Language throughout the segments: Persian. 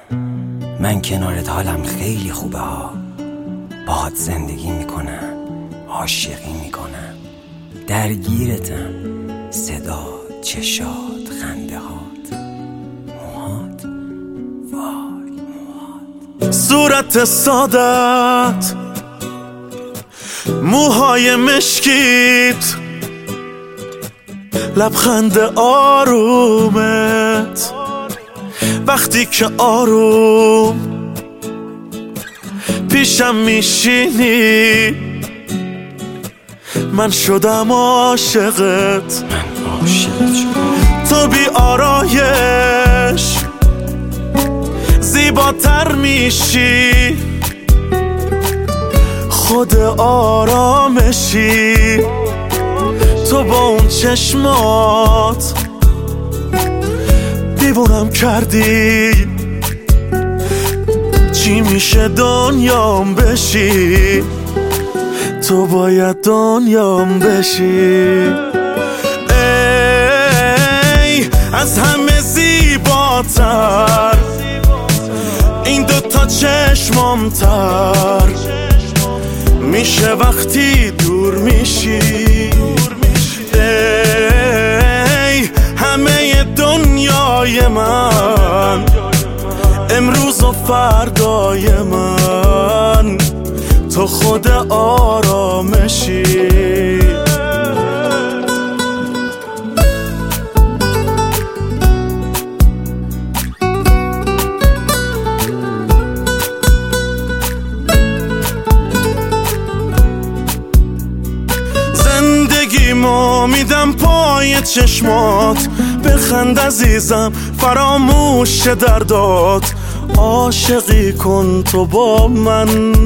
من کنارت حالم خیلی خوبه ها. باهات زندگی میکنم، عاشقی میکنم، درگیرتم. صدا، چشات، خنده هات، موهات، وای موهات. صورت سادت، موهای مشکیت، لبخند آرومت. وقتی که آروم پیشم میشینی من شدم عاشقت. تو بی آرایش زیباتر میشی، خود آرامشی. تو با اون چشمات دیوونم کردی. چی میشه دنیام بشی، تو باید دنیام بشی. ای از همه زیباتر، این دوتا چشمام تر میشه وقتی دور میشی. ای همه دنیای من، امروز و فردای من، تو خود آرامشی. زندگیمو میدم پای چشمات، بخند عزیزم فراموش دردات. عاشقی کن تو با من،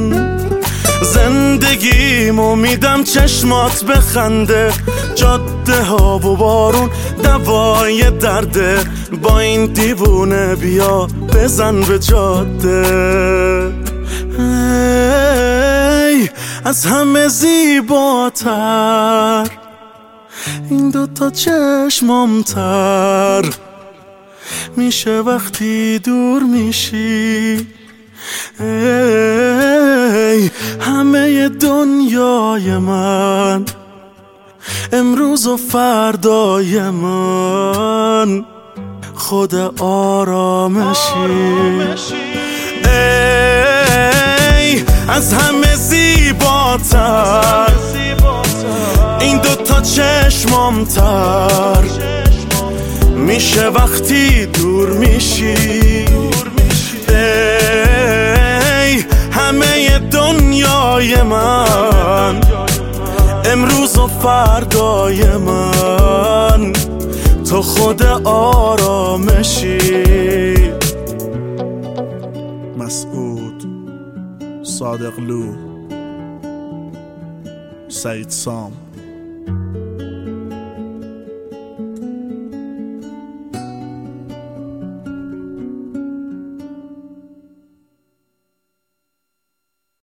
زندگیمو میدم چشمات بخنده. جاده ها و بارون دوای درده، با این دیوونه بیا بزن به جاده. ای از همه زیباتر، این دوتا چشمام تر میشه وقتی دور میشی. ای همه دنیای من، امروز و فردای من، خود آرامشی. ای از همه زیباتر، این دوتا چشمام تر میشه وقتی دور میشی. ای همه دنیای من، امروز و فردای من، تو خود آرامشی. مسعود صادقلو، سعید سام.